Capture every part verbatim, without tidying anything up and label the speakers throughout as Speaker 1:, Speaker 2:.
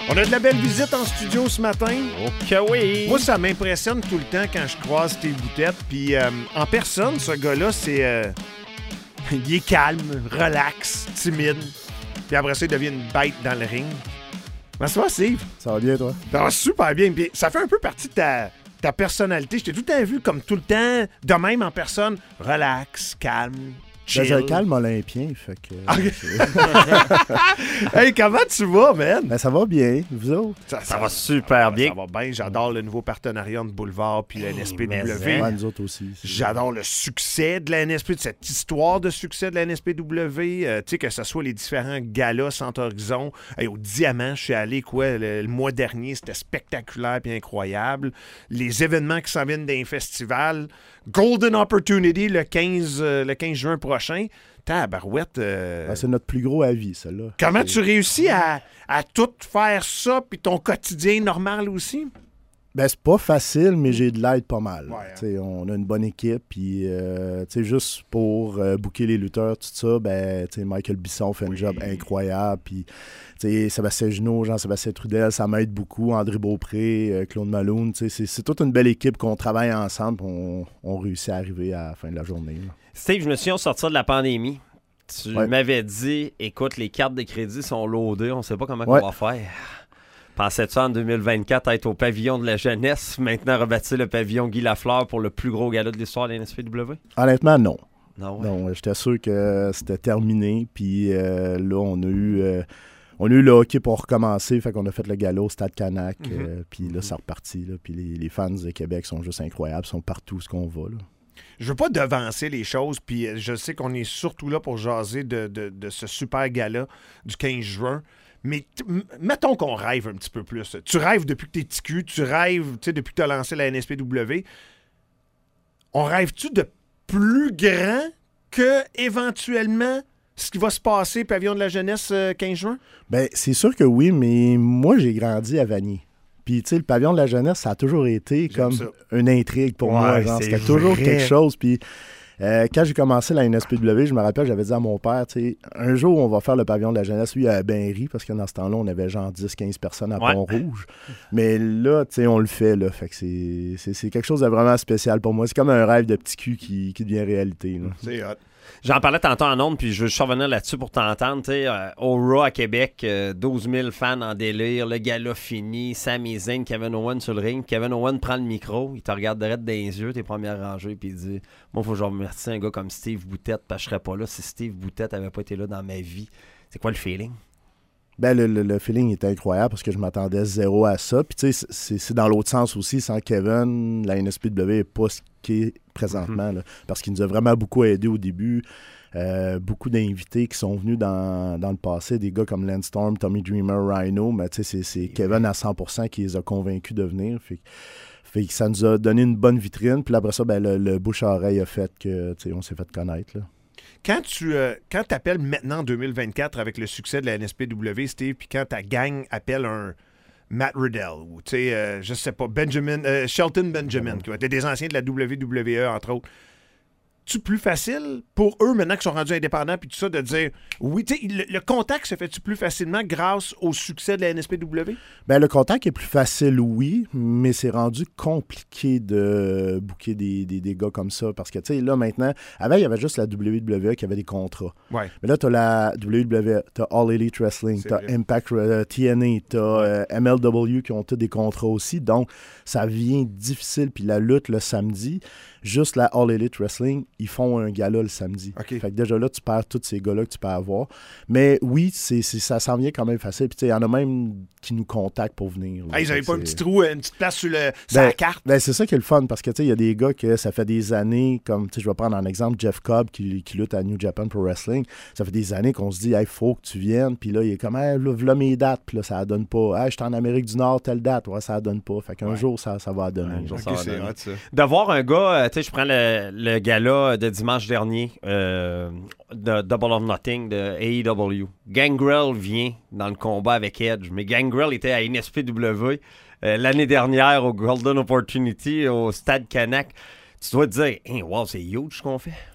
Speaker 1: On a de la belle visite en studio ce matin.
Speaker 2: Ok, oui.
Speaker 1: Moi, ça m'impressionne tout le temps quand je croise Steve Boutette. Puis euh, en personne, ce gars-là, c'est... Euh, il est calme, relax, timide. Puis après ça, il devient une bête dans le ring. Comment ça va, Steve?
Speaker 3: Ça va bien, toi?
Speaker 1: Ça va super bien. Puis ça fait un peu partie de ta, ta personnalité. Je t'ai tout le temps vu comme tout le temps, de même en personne, relax, calme.
Speaker 3: Ben, j'ai un calme olympien, fait que...
Speaker 1: Okay. Hey, comment tu vas, man?
Speaker 3: Ben, ça va bien, vous autres?
Speaker 2: Ça, ça, ça va super bien.
Speaker 1: Ça va bien, j'adore le nouveau partenariat de Boulevard puis la N S P W.
Speaker 3: Ouais, nous autres aussi.
Speaker 1: J'adore le succès de la N S P, de cette histoire de succès de la N S P W. Euh, tu sais, que ce soit les différents galas Centre Horizon. Hey, au Diamant, je suis allé, quoi, le, le mois dernier, c'était spectaculaire puis incroyable. Les événements qui s'en viennent d'un festival. Golden Opportunity le quinze, euh, le quinze juin prochain. Tabarouette. Euh...
Speaker 3: Ben, c'est notre plus gros avis, celle-là.
Speaker 1: Comment
Speaker 3: c'est...
Speaker 1: tu réussis à, à tout faire ça puis ton quotidien normal aussi?
Speaker 3: Ben, c'est pas facile, mais j'ai de l'aide pas mal.
Speaker 1: Ouais, hein?
Speaker 3: On a une bonne équipe, puis euh, juste pour euh, booker les lutteurs, tout ça, ben, Michael Bisson fait un oui. job incroyable, puis Sébastien Junot, Jean-Sébastien Trudel, ça m'aide beaucoup, André Beaupré, euh, Claude Malone, c'est, c'est toute une belle équipe qu'on travaille ensemble, on, on réussit à arriver à la fin de la journée. Là.
Speaker 2: Steve, je me souviens, au sortir de la pandémie, tu
Speaker 3: ouais.
Speaker 2: m'avais dit, écoute, les cartes de crédit sont loadées, on sait pas comment
Speaker 3: ouais.
Speaker 2: on va faire. Pensais-tu en deux mille vingt-quatre être au pavillon de la jeunesse, maintenant rebâtir le pavillon Guy Lafleur pour le plus gros gala de l'histoire de la N S P W?
Speaker 3: Honnêtement, non.
Speaker 2: Non, ouais.
Speaker 3: non j'étais sûr que c'était terminé. Puis euh, là, on a eu euh, on a eu le hockey pour recommencer. Fait qu'on a fait le gala au Stade Canac. Mm-hmm. Euh, puis là, c'est reparti. Là, puis les, les fans de Québec sont juste incroyables. Ils sont partout où ce qu'on va. Là.
Speaker 1: Je veux pas devancer les choses. Puis je sais qu'on est surtout là pour jaser de, de, de ce super gala du quinze juin. Mais t- mettons qu'on rêve un petit peu plus. Tu rêves depuis que t'es petit cul, tu rêves depuis que tu as lancé la N S P W. On rêve-tu de plus grand que éventuellement ce qui va se passer pavillon de la jeunesse euh, quinze juin?
Speaker 3: Bien, c'est sûr que oui, mais moi, j'ai grandi à Vanier. Puis, tu sais, le pavillon de la jeunesse, ça a toujours été
Speaker 1: J'aime
Speaker 3: comme
Speaker 1: ça.
Speaker 3: une intrigue pour
Speaker 1: ouais,
Speaker 3: moi. Genre, c'était
Speaker 1: vrai.
Speaker 3: toujours quelque chose. Puis, Euh, quand j'ai commencé la N S P W, je me rappelle, j'avais dit à mon père, tu sais, un jour, on va faire le pavillon de la jeunesse. Lui, il a bien ri, parce que dans ce temps-là, on avait genre dix quinze personnes à
Speaker 2: ouais.
Speaker 3: Pont-Rouge. Mais là, tu sais, on le fait, là. Fait que c'est, c'est, c'est quelque chose de vraiment spécial pour moi. C'est comme un rêve de petit cul qui, qui devient réalité, là.
Speaker 1: C'est hot.
Speaker 2: J'en parlais tantôt en ondes, puis je veux juste revenir là-dessus pour t'entendre. Euh, au Raw à Québec, euh, douze mille fans en délire, le gala fini, Sami Zayn, Kevin Owens sur le ring. Kevin Owens prend le micro, il te regarde direct dans les yeux, tes premières rangées, puis il dit « Moi, il faut que je remercie un gars comme Steve Boutette, parce que je serais pas là si Steve Boutette avait pas été là dans ma vie. » C'est quoi le feeling?
Speaker 3: Ben, le, le, le feeling était incroyable parce que je m'attendais zéro à ça. Puis, tu sais, c'est, c'est dans l'autre sens aussi. Sans Kevin, la N S P W n'est pas ce qui est présentement. Mm-hmm. Là, parce qu'il nous a vraiment beaucoup aidé au début. Euh, beaucoup d'invités qui sont venus dans, dans le passé, des gars comme Lance Storm, Tommy Dreamer, Rhino. Mais, tu sais, c'est, c'est Kevin à cent pour cent qui les a convaincus de venir. Fait, fait que ça nous a donné une bonne vitrine. Puis après ça, ben, le, le bouche-à-oreille a fait que, tu sais, on s'est fait connaître, là.
Speaker 1: Quand tu euh, quand appelles maintenant en deux mille vingt-quatre avec le succès de la N S P W, Steve, puis quand ta gang appelle un Matt Riddle ou, tu sais, euh, je sais pas, Benjamin, euh, Shelton Benjamin, qui était des anciens de la W W E, entre autres, tu plus facile pour eux, maintenant qu'ils sont rendus indépendants, puis tout ça, de dire, oui, tu sais, le, le contact se fait-tu plus facilement grâce au succès de la N S P W?
Speaker 3: Bien, le contact est plus facile, oui, mais c'est rendu compliqué de booker des, des, des gars comme ça, parce que, tu sais, là, maintenant, avant, il y avait juste la W W E qui avait des contrats.
Speaker 1: Ouais.
Speaker 3: Mais là, tu as la W W E, tu as All Elite Wrestling, tu as Impact uh, T N A, tu as uh, M L W qui ont tous des contrats aussi, donc ça devient difficile, puis la lutte le samedi, juste la All Elite Wrestling, ils font un gala le samedi.
Speaker 1: Okay. Fait
Speaker 3: que déjà là, tu perds tous ces gars-là que tu peux avoir. Mais oui, c'est, c'est, ça s'en vient quand même facile. Puis tu sais, il y en a même qui nous contactent pour venir.
Speaker 1: Ah, ils n'avaient pas
Speaker 3: c'est...
Speaker 1: un petit trou, une petite place sur, le, sur
Speaker 3: ben,
Speaker 1: la carte.
Speaker 3: Ben, c'est ça qui est le fun, parce que tu sais, il y a des gars que ça fait des années, comme tu sais, je vais prendre un exemple, Jeff Cobb qui, qui lutte à New Japan Pro Wrestling. Ça fait des années qu'on se dit, il hey, faut que tu viennes. Puis là, il est comme, hey, là, voilà mes dates. Puis là, ça ne donne pas. Hey, je suis en Amérique du Nord, telle date. Ouais, ça ne donne pas. Fait qu'un
Speaker 1: ouais.
Speaker 3: jour, ça, ça va donner.
Speaker 2: Ouais, jour,
Speaker 1: okay,
Speaker 2: ça va
Speaker 1: c'est
Speaker 2: donner.
Speaker 1: hot, ça.
Speaker 2: De voir un gars, tu sais, je prends le, le gala de dimanche dernier euh, de Double or Nothing de A E W. Gangrel vient dans le combat avec Edge, mais Gangrel était à N S P W euh, l'année dernière au Golden Opportunity au Stade Canac. Tu dois te dire, hey, wow, c'est huge ce qu'on fait.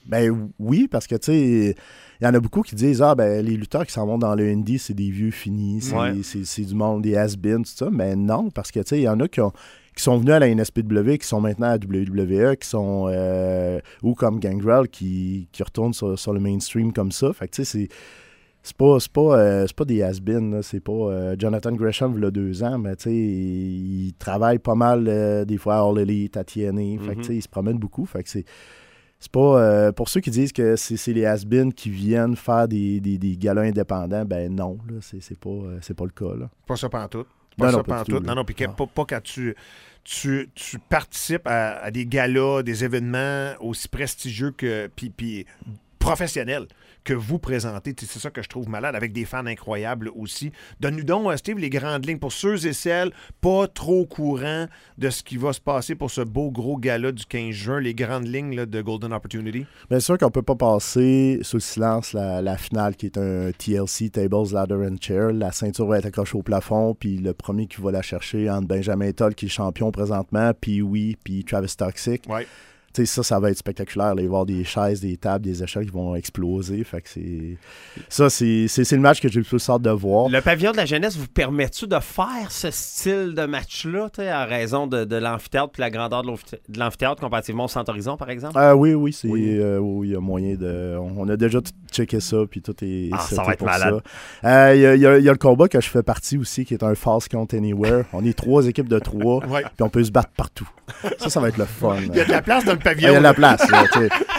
Speaker 3: Ben oui, parce que, tu sais, il y en a beaucoup qui disent « Ah, ben les lutteurs qui s'en vont dans le indie, c'est des vieux finis, c'est,
Speaker 2: Ouais.
Speaker 3: c'est, c'est du monde, des has-beens, tout ça. » Mais non, parce que, tu sais, il y en a qui, ont, qui sont venus à la N S P W, qui sont maintenant à W W E, qui sont... Euh, ou comme Gangrel, qui, qui retournent sur, sur le mainstream comme ça. Fait que, tu sais, c'est... C'est pas, c'est, pas, euh, c'est pas des has-beens, là. C'est pas euh, Jonathan Gresham, il y a deux ans, mais tu sais, il, il travaille pas mal, euh, des fois, à All Elite, à T N A. Mm-hmm. Fait que, tu sais, il se promène beaucoup. Fait que c'est, c'est pas... Euh, pour ceux qui disent que c'est, c'est les has-beens qui viennent faire des, des, des galas indépendants, ben non, là, c'est, c'est, pas, euh, c'est pas le cas, là.
Speaker 1: Pas ça pantoute. Pas
Speaker 3: non,
Speaker 1: ça
Speaker 3: non, pas
Speaker 1: pantoute.
Speaker 3: tout,
Speaker 1: non, non, puis pas, pas quand tu... Tu, tu participes à, à des galas, des événements aussi prestigieux que puis, puis professionnels que vous présentez. C'est ça que je trouve malade, avec des fans incroyables aussi. Donne-nous donc, Steve, les grandes lignes pour ceux et celles pas trop au courant de ce qui va se passer pour ce beau gros gala du quinze juin, les grandes lignes là, de Golden Opportunity.
Speaker 3: Bien sûr qu'on peut pas passer sous le silence la, la finale qui est un T L C, Tables, Ladder and Chair. La ceinture va être accrochée au plafond, puis le premier qui va la chercher entre Benjamin Toll, qui est champion présentement, puis oui, puis Travis Toxic.
Speaker 1: Ouais.
Speaker 3: Tu sais, ça, ça va être spectaculaire. Là. Il va y avoir des chaises, des tables, des échelles qui vont exploser. Fait que c'est... Ça, c'est, c'est, c'est le match que j'ai le plus hâte de voir.
Speaker 2: Le pavillon de la jeunesse vous permet-tu de faire ce style de match-là, à raison de, de l'amphithéâtre puis la grandeur de, de l'amphithéâtre comparativement au Centre Horizon, par exemple?
Speaker 3: Euh, oui, oui, c'est,
Speaker 2: oui.
Speaker 3: Euh, oui, il y a moyen de... On a déjà checké ça, puis tout est...
Speaker 2: Ah, ça va être malade.
Speaker 3: Il euh, y, y, y a le combat que je fais partie aussi, qui est un False Count Anywhere. On est trois équipes de trois,
Speaker 1: ouais.
Speaker 3: Puis on peut se battre partout. Ça, ça va être le fun.
Speaker 1: Il y a de la place dans le pavillon.
Speaker 3: Il y a de la place. Là,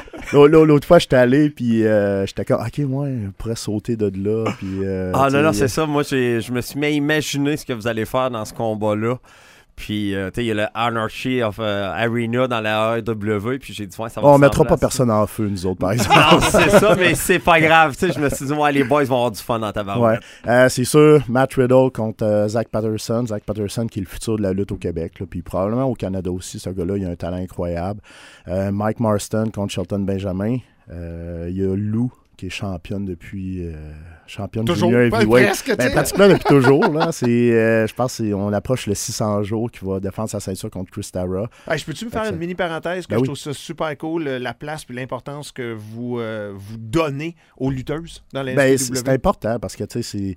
Speaker 3: l'autre fois, j'étais allé, puis euh, j'étais comme, OK, moi, je pourrais sauter de là. Puis, euh,
Speaker 2: ah non, non, c'est ça. Moi, j'ai, je me suis mis à imaginer ce que vous allez faire dans ce combat-là. Puis, euh, tu sais, il y a le Anarchy of uh, Arena dans la A E W, puis j'ai dit, ouais, ça va.
Speaker 3: On mettra pas personne en feu, nous autres, par exemple.
Speaker 2: Non, c'est ça, mais c'est pas grave. Tu sais, je me suis dit, ouais, les boys vont avoir du fun dans ta barouette.
Speaker 3: Ouais. Euh, c'est sûr, Matt Riddle contre euh, Zach Patterson. Zach Patterson qui est le futur de la lutte au Québec, là, puis probablement au Canada aussi. Ce gars-là, il a un talent incroyable. Euh, Mike Marston contre Shelton Benjamin. Euh, il y a Lou qui est championne depuis euh, championne
Speaker 1: toujours,
Speaker 3: junior heavyweight.
Speaker 1: Presque,
Speaker 3: ben, pratiquement depuis toujours. Là. C'est, euh, je pense qu'on approche le six cents jours qui va défendre sa ceinture contre Chris Tara.
Speaker 1: Hey, je peux-tu me faire
Speaker 3: ça...
Speaker 1: une mini parenthèse que ben je oui. trouve ça super cool, la place et l'importance que vous, euh, vous donnez aux lutteuses dans la
Speaker 3: ben,
Speaker 1: S P W?
Speaker 3: C'est, c'est important parce que tu sais, c'est...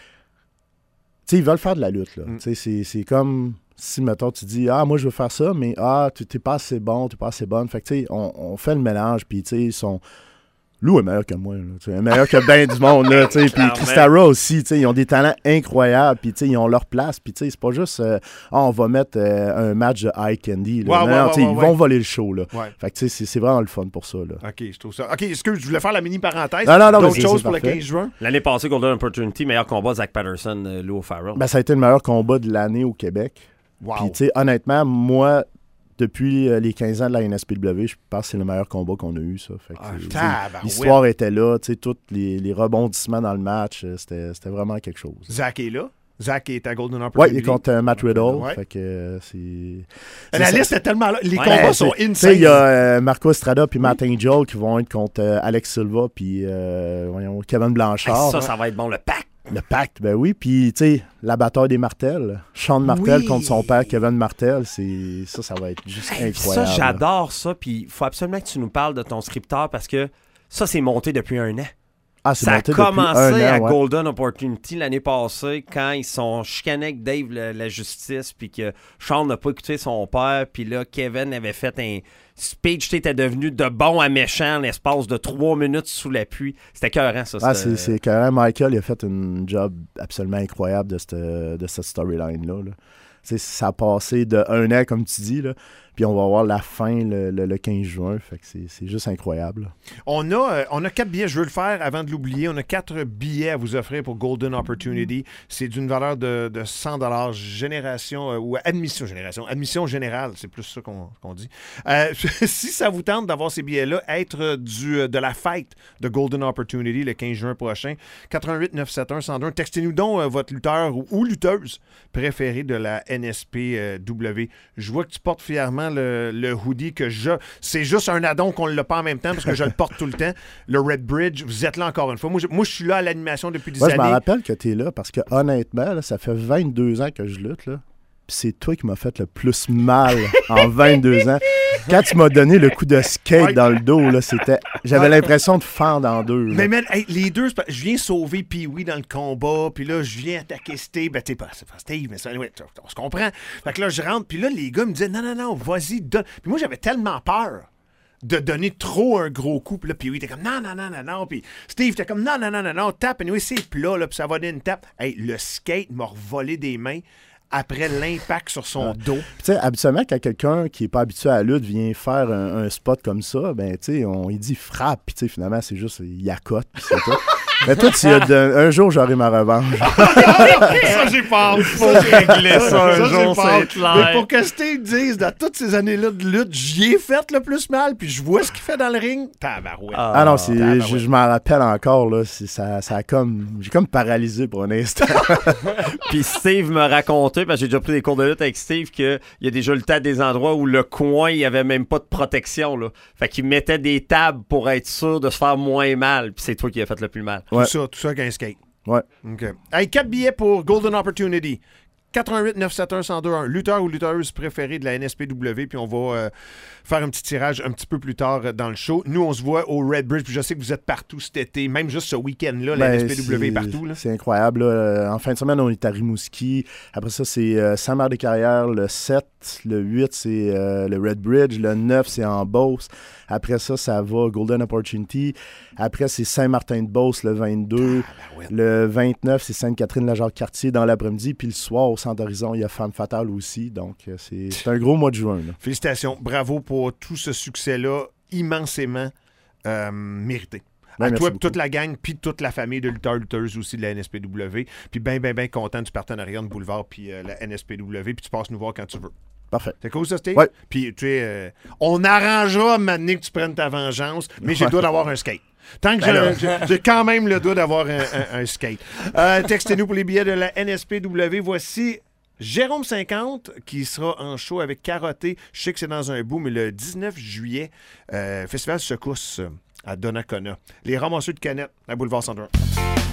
Speaker 3: T'sais, ils veulent faire de la lutte. Là. Mm. C'est, c'est comme si, mettons, tu dis « Ah, moi, je veux faire ça, mais ah, tu t'es pas assez bon, t'es pas assez bonne. » Fait que, tu sais, on, on fait le mélange, puis, tu sais, ils sont... Lou est meilleur que moi, là, meilleur que ben du monde, là, tu sais, puis Christara aussi, tu sais, ils ont des talents incroyables, puis tu sais, ils ont leur place, puis tu sais, c'est pas juste, euh, oh, on va mettre euh, un match de High Candy, là,
Speaker 1: ouais,
Speaker 3: non,
Speaker 1: ouais,
Speaker 3: tu sais,
Speaker 1: ouais,
Speaker 3: ils
Speaker 1: ouais.
Speaker 3: vont voler le show, là,
Speaker 1: ouais.
Speaker 3: Fait que tu sais, c'est, c'est vraiment le fun pour ça, là.
Speaker 1: OK, je trouve ça. OK, excuse, je voulais faire la mini parenthèse,
Speaker 3: non, non, non,
Speaker 1: d'autres
Speaker 3: c'est,
Speaker 1: choses
Speaker 3: c'est
Speaker 1: pour
Speaker 3: parfait.
Speaker 1: le quinze juin.
Speaker 2: L'année passée, Golden Opportunity, meilleur combat, Zach Patterson, euh, Lou Farrell.
Speaker 3: Ben, ça a été le meilleur combat de l'année au Québec,
Speaker 1: wow.
Speaker 3: Puis tu sais, honnêtement, moi... Depuis euh, les quinze ans de la N S P W, je pense que c'est le meilleur combat qu'on a eu, ça. Fait que,
Speaker 1: ah,
Speaker 3: l'histoire
Speaker 1: ouais.
Speaker 3: était là, tous les, les rebondissements dans le match, c'était, c'était vraiment quelque chose.
Speaker 1: Zach est là. Zach est à Golden Opportunity.
Speaker 3: Oui, il est contre euh, Matt Riddle.
Speaker 1: Ouais.
Speaker 3: Fait que, euh, c'est,
Speaker 1: c'est la
Speaker 3: ça.
Speaker 1: liste est tellement là. Les
Speaker 2: ouais,
Speaker 1: combats
Speaker 3: ouais,
Speaker 1: sont
Speaker 3: insane.
Speaker 1: insane.
Speaker 3: Il y a euh, Marco Estrada puis Matt oui. Angel qui vont être contre euh, Alex Silva puis euh, voyons, Kevin Blanchard.
Speaker 2: Hey, ça, ça va être bon, le pacte.
Speaker 3: Le pacte, ben oui. Puis, tu sais, la bataille des Martels. Sean Martel oui. contre son père, Kevin Martel. C'est, ça, ça va être juste hey, incroyable.
Speaker 2: Ça, j'adore ça. Puis, il faut absolument que tu nous parles de ton scripteur parce que ça, c'est monté depuis un an.
Speaker 3: Ah, c'est
Speaker 2: ça a commencé
Speaker 3: un an,
Speaker 2: à
Speaker 3: ouais.
Speaker 2: Golden Opportunity l'année passée quand ils sont chicanés avec Dave, le, la justice, puis que Sean n'a pas écouté son père. Puis là, Kevin avait fait un speech qui était devenu de bon à méchant en l'espace de trois minutes sous la pluie. C'était écœurant, ça.
Speaker 3: Ah, c'est, c'est écœurant. Michael il a fait un job absolument incroyable de cette, de cette storyline-là. Là. Ça a passé de un an, comme tu dis, là. Puis on va avoir la fin le, le, le quinze juin. Fait que c'est, c'est juste incroyable.
Speaker 1: On a, euh, on a quatre billets, je veux le faire avant de l'oublier. On a quatre billets à vous offrir pour Golden Opportunity. C'est d'une valeur de, de cent dollars génération euh, ou admission génération. Admission générale, c'est plus ça qu'on, qu'on dit. Euh, si ça vous tente d'avoir ces billets-là, être du, de la fête de Golden Opportunity le quinze juin prochain, quatre un huit neuf sept un un zéro un. Textez-nous donc euh, votre lutteur ou, ou lutteuse préférée de la N S P W. Je vois que tu portes fièrement Le, le hoodie que je... C'est juste un addon qu'on ne l'a pas en même temps parce que je le porte tout le temps. Le Red Bridge, vous êtes là encore une fois. Moi, je, moi, je suis là à l'animation depuis des
Speaker 3: Moi,
Speaker 1: années.
Speaker 3: Je me rappelle que tu es là parce que honnêtement, là, ça fait vingt-deux ans que je lutte. Là. Puis c'est toi qui m'as fait le plus mal en vingt-deux ans. Quand tu m'as donné le coup de skate
Speaker 1: Ouais.
Speaker 3: dans le dos, là, c'était... J'avais l'impression de fendre en deux. là.
Speaker 1: Mais man, hey, les deux, c'est pas- je viens sauver Pee-Wee dans le combat, puis là, je viens attaquer Steve. Ben, t'es pas, c'est pas Steve, mais ça, ouais, on se comprend. Fait que là, je rentre, puis là, les gars me disaient, non, non, non, vas-y, donne. Puis moi, j'avais tellement peur de donner trop un gros coup. Puis là, Pee-Wee était comme, non, non, non, non, non. Puis Steve était comme, non, non, non, non, non, tape. Et oui, c'est plat, là, puis ça va donner une tape. Hey, le skate m'a revolé des mains après l'impact sur son dos.
Speaker 3: Tu sais, habituellement, quand quelqu'un qui n'est pas habitué à la lutte vient faire un, un spot comme ça, ben, tu sais, on il dit frappe, puis tu sais, finalement, c'est juste, il accote, puis c'est tout. Mais toi, tu as de- un jour, j'aurai ma revanche.
Speaker 1: Ça, j'ai peur.
Speaker 2: Faut régler ça un
Speaker 1: Ça,
Speaker 2: jour,
Speaker 1: j'ai peur.
Speaker 2: c'est clair.
Speaker 1: Mais pour que Steve dise, dans toutes ces années-là de lutte, j'y ai fait le plus mal, puis je vois ce qu'il fait dans le ring. Tabarouette.
Speaker 2: Ah.
Speaker 3: Ah non, c'est,
Speaker 1: tabarouette.
Speaker 3: je, je m'en rappelle encore, là, c'est- ça, ça a comme, j'ai comme paralysé pour un instant.
Speaker 2: Puis Steve me racontait, parce que j'ai déjà pris des cours de lutte avec Steve, qu'il y a déjà le temps des endroits où le coin, il n'y avait même pas de protection. Là. Fait qu'il mettait des tables pour être sûr de se faire moins mal. Puis c'est toi qui as fait le plus mal.
Speaker 3: Ouais.
Speaker 1: Tout ça, tout ça avec un skate.
Speaker 3: Ouais.
Speaker 1: OK. Hey, quatre billets pour Golden Opportunity. quatre un huit neuf sept un un zéro deux un. Lutteur ou lutteuse préférée de la N S P W. Puis on va euh, faire un petit tirage un petit peu plus tard euh, dans le show. Nous, on se voit au Red Bridge. Puis je sais que vous êtes partout cet été. Même juste ce week-end-là, la
Speaker 3: Ben,
Speaker 1: N S P W est
Speaker 3: c'est-
Speaker 1: partout. Là.
Speaker 3: C'est incroyable. là. Euh, En fin de semaine, on est à Rimouski. Après ça, c'est euh, Saint-Marc-des-Carrières le sept. Le huit, c'est euh, le Red Bridge. Le neuf, c'est en Beauce. Après ça, ça va Golden Opportunity. Après, c'est Saint-Martin-de-Beauce le vingt-deux.
Speaker 1: Ah, ouais.
Speaker 3: Le vingt-neuf, c'est Sainte-Catherine-la-Jacques-Cartier dans l'après-midi. Puis le soir, au Centre Horizon, il y a Femme Fatale aussi. Donc, euh, c'est c'est un gros mois de juin. là.
Speaker 1: Félicitations. Bravo pour tout ce succès-là, immensément euh, mérité.
Speaker 3: Ben,
Speaker 1: à
Speaker 3: merci
Speaker 1: toi,
Speaker 3: beaucoup.
Speaker 1: toute la gang, puis toute la famille de lutteurs lutteuses aussi de la N S P W. Puis bien, bien, bien content du partenariat de Boulevard puis euh, la N S P W. Puis tu passes nous voir quand tu veux.
Speaker 3: Parfait.
Speaker 1: C'est cool ça, Steve?
Speaker 3: Ouais.
Speaker 1: Puis tu sais, euh, on arrangera maintenant que tu prennes ta vengeance, mais j'ai le droit d'avoir un skate. Tant que j'ai- j'ai j'ai quand même le droit d'avoir un, un- un skate. Euh, textez-nous pour les billets de la N S P W. Voici Jérôme cinquante qui sera en show avec Carotté. Je sais que c'est dans un bout, mais le dix-neuf juillet, euh, Festival Secousse euh, à Donnacona. Les ramasseurs de canettes à Boulevard Centre.